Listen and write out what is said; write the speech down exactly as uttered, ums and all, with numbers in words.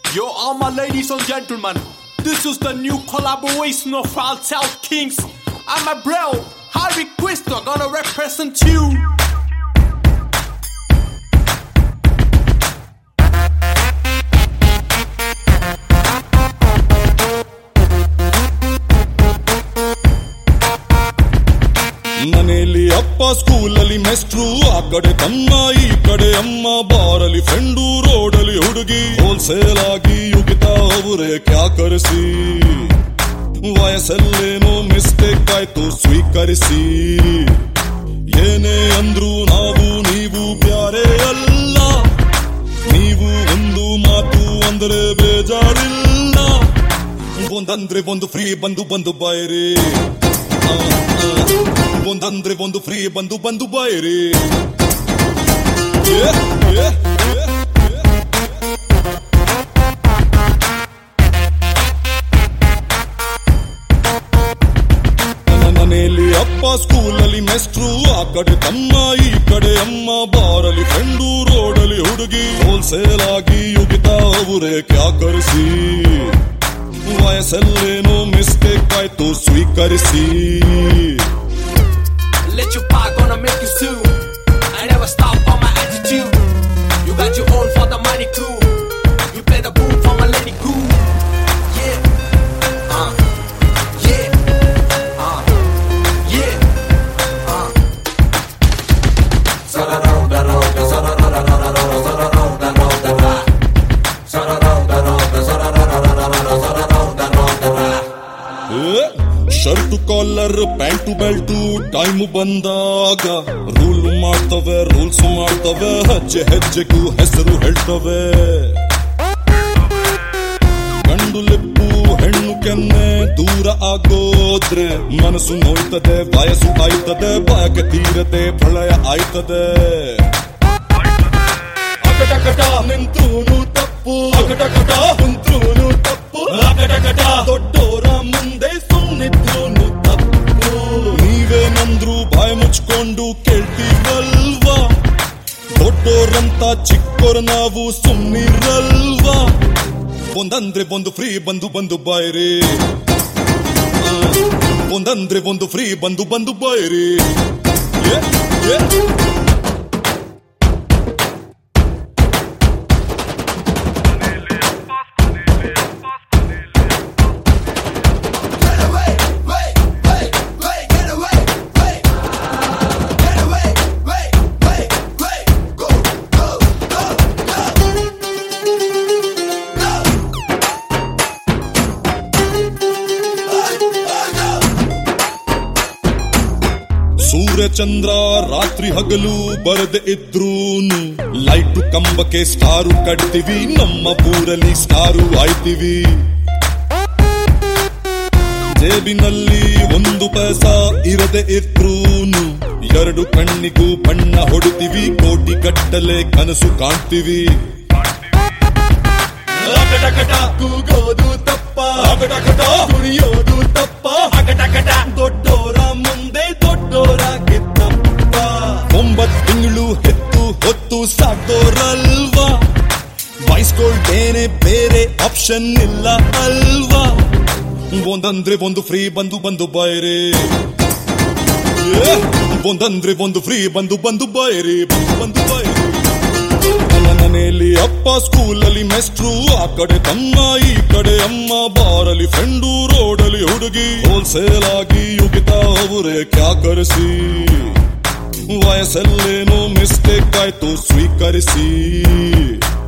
Yo, all my ladies and gentlemen, this is the new collaboration of Wild South Kings. I'm a bro, Harvey Quister, gonna represent you. ಮನೇಲಿ ಅಪ್ಪ ಸ್ಕೂಲಲ್ಲಿ ಮೆಸ್ಟ್ರು, ಆ ಕಡೆ ತಮ್ಮ ಈ ಕಡೆ ಅಮ್ಮ, ಬಾರಲ್ಲಿ ಫ್ರೆಂಡು ರೋಡಲ್ಲಿ ಹುಡುಗಿ, ಹೋಲ್ಸೇಲ್ ಆಗಿ ಯುಗಿತಾ ಅವರೇ ಕ್ಯಾ ಕರೆಸಿ, ವಯಸ್ಸಲ್ಲೇನೋ ಮಿಸ್ಟೇಕ್ ಆಯ್ತು ಸ್ವೀಕರಿಸಿ, ಏನೇ ಅಂದ್ರು ನಾವು ನೀವು ಬ್ಯಾರೆ ಅಲ್ಲ, ನೀವು ಒಂದು ಮಾತು ಅಂದ್ರೆ ಬೇಜಾರಿಲ್ಲ, ಒಂದಂದ್ರೆ ಒಂದು ಫ್ರೀ ಬಂದು ಬಂದು ಬಾಯ್ರಿ, ಒಂದಂದ್ರೆ ಒಂದು ಫ್ರೀ ಬಂದು ಬಂದು ಬಾಯ್ರಿ. ಮನೆಯಲ್ಲಿ ಅಪ್ಪ ಸ್ಕೂಲಲ್ಲಿ ಮೆಸ್ಟ್ರು, ಆ ಕಡೆ ತಮ್ಮ ಈ ಕಡೆ ಅಮ್ಮ, ಬಾರಲ್ಲಿ ಫ್ರೆಂಡು ರೋಡಲ್ಲಿ ಹುಡುಗಿ, ಹೋಲ್ಸೇಲ್ ಆಗಿ ಯುಗಿತಾ ಅವರೇ ಕ್ಯಾ ಕರೆಸಿ, ವಯಸ್ಸಲ್ಲೇನೋ ಮಿಸ್ಟೇಕ್ ಆಯ್ತು ಸ್ವೀಕರಿಸಿ. Let your pie gonna make you sue. I never stop on my attitude. You got your own for the money too. You play the boom for my lady cool. Yeah, uh, yeah, uh, yeah, uh. Sararo da ro da sararo da da da da sararo da ro da da. Sararo da ro da sararo da da da sararo da ro da da. Shirt collar pant belt time ಬಂದಾಗ rule ಮಾಡ್ತವೆ, rules ಮಾಡ್ತವೆ, ಹೆಜ್ಜೆ ಹೆಜ್ಜೆಗೂ ಹೆಸರು ಹೇಳ್ತವೆ, ಗಂಡು lip ಹೆಣ್ಣು ಕೆನ್ನೆ ದೂರ ಆಗೋದ್ರೆ ಮನಸ್ಸು ನೋಯ್ತದೆ, ವಯಸ್ಸು ಆಯ್ತದೆ, ಬಯಕೆ ತೀರತೆ ಪ್ರಳಯ ಆಯ್ತದೆ, ಅಕಟಕಟ ನಿಂತೂನು ತಪ್ಪು, ಅಕಟಕಟ ಕುಂತ್ರೂನು ತಪ್ಪು, ಅಕಟಕಟ ದೊಡ್ಡೋರ ಮುಂದೆ ಸುಮ್ಮನಿದ್ರೂನು ತಪ್ಪು, ನೀವೇನಂದ್ರು ಬಾಯಿ ಮುಚ್ಕೊಂಡು ಕೇಳ್ತೀವಲ್ವಾ, ದೊಡ್ಡೋರಂತ ಚಿಕ್ಕೋರ್ ನಾವು ಸುಮ್ಮನಿರಲ್ವಾ, ಒಂದಂದ್ರೆ ಒಂದು ಫ್ರೀ ಬಂದು ಬಂದು ಬಾಯ್ರಿ, ಒಂದಂದ್ರೆ ಒಂದು ಫ್ರೀ ಬಂದು ಬಂದು ಬಾಯ್ರಿ. ಸೂರ್ಯ ಚಂದ್ರ ರಾತ್ರಿ ಹಗಲು ಬರದೆ ಇದ್ರೂನು ಲೈಟು ಕಂಬಕ್ಕೆ ಸ್ಟಾರು ಕಟ್ತೀವಿ, ನಮ್ಮ ಊರಲ್ಲಿ ಸ್ಟಾರು ಆಯ್ತೀವಿ, ಜೇಬಿನಲ್ಲಿ ಒಂದು ಪೈಸಾ ಇರದೆ ಇದ್ರೂನು ಎರಡು ಕಣ್ಣಿಗೂ ಬಣ್ಣ ಹೊಡಿತೀವಿ, ಕೋಟಿ ಗಟ್ಟಲೆ ಕನಸು ಕಾಣ್ತೀವಿ, ಅಕಟಕಟ ಕೂಗೋದು ತಪ್ಪ, ಅಕಟಕಟ ಕುಣಿಯೋದು ತಪ್ಪ, ಅಕಟಕಟ ದೊಡ್ಡೋರ ಮುಂದೆ ದೊಡ್ಡೋರಾಗಿ ತಪ್ಪ, ಒಂಬತ್ತು ತಿಂಗಳು ಹೆತ್ತು ಹೊತ್ತು ಸಾಕ್ದೋರಲ್ವಾ, ಬೈಸ್ಕೊಳ್ತೇನೆ ಬೇರೆ ಆಪ್ಷನ್ ಇಲ್ಲ ಅಲ್ವಾ, ಒಂದಂದ್ರೆ ಒಂದು ಫ್ರೀ ಬಂದು ಬಂದು ಬಾಯ್ರಿ, ಒಂದಂದ್ರೆ ಒಂದು ಫ್ರೀ ಬಂದು ಬಂದು ಬಾಯ್ರಿ, ಬಂದು ಬಂದು ಬಾಯ್ರಿ. ಮನೆಯಲ್ಲಿ ಅಪ್ಪ ಸ್ಕೂಲಲ್ಲಿ ಮೆಸ್ಟ್ರು, ಆ ಕಡೆ ತಮ್ಮ ಈ ಕಡೆ ಅಮ್ಮ, ಬಾರಲ್ಲಿ ಫ್ರೆಂಡು ರೋಡಲ್ಲಿ ಹುಡುಗಿ, ಹೋಲ್ಸೇಲ್ ಆಗಿ ಯುಗಿತಾ ಅವರೇ ಕ್ಯಾ ಕರೆಸಿ, ವಯಸ್ಸಲ್ಲೇನೋ ಮಿಸ್ಟೇಕ್ ಆಯ್ತು ಸ್ವೀಕರಿಸಿ.